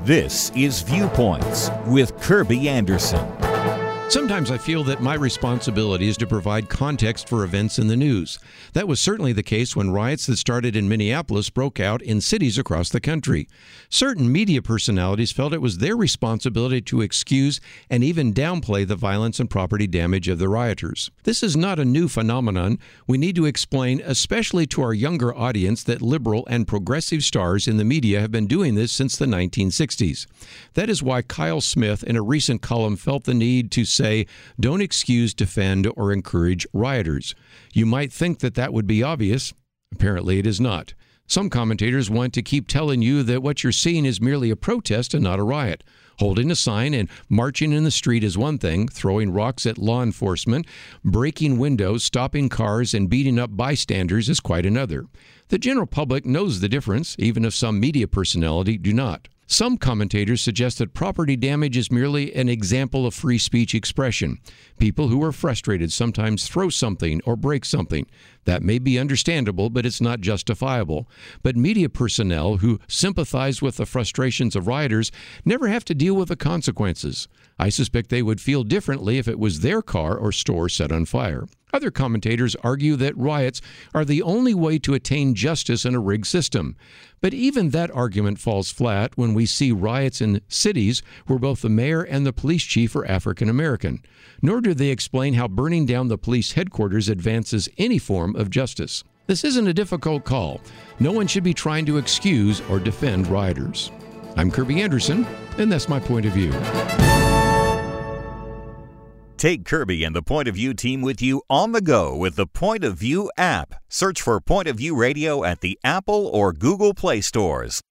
This is Viewpoints with Kirby Anderson. Sometimes I feel that my responsibility is to provide context for events in the news. That was certainly the case when riots that started in Minneapolis broke out in cities across the country. Certain media personalities felt it was their responsibility to excuse and even downplay the violence and property damage of the rioters. This is not a new phenomenon. We need to explain, especially to our younger audience, that liberal and progressive stars in the media have been doing this since the 1960s. That is why Kyle Smith, in a recent column, felt the need to say, don't excuse, defend, or encourage rioters. You might think that that would be obvious. Apparently it is not. Some commentators want to keep telling you that what you're seeing is merely a protest and not a riot. Holding a sign and marching in the street is one thing. Throwing rocks at law enforcement, breaking windows, stopping cars, and beating up bystanders is quite another. The general public knows the difference, even if some media personality do not. Some commentators suggest that property damage is merely an example of free speech expression. People who are frustrated sometimes throw something or break something. That may be understandable, but it's not justifiable. But media personnel who sympathize with the frustrations of rioters never have to deal with the consequences. I suspect they would feel differently if it was their car or store set on fire. Other commentators argue that riots are the only way to attain justice in a rigged system. But even that argument falls flat when we see riots in cities where both the mayor and the police chief are African American. Nor do they explain how burning down the police headquarters advances any form of justice. This isn't a difficult call. No one should be trying to excuse or defend rioters. I'm Kirby Anderson, and that's my point of view. Take Kirby and the Point of View team with you on the go with the Point of View app. Search for Point of View Radio at the Apple or Google Play stores.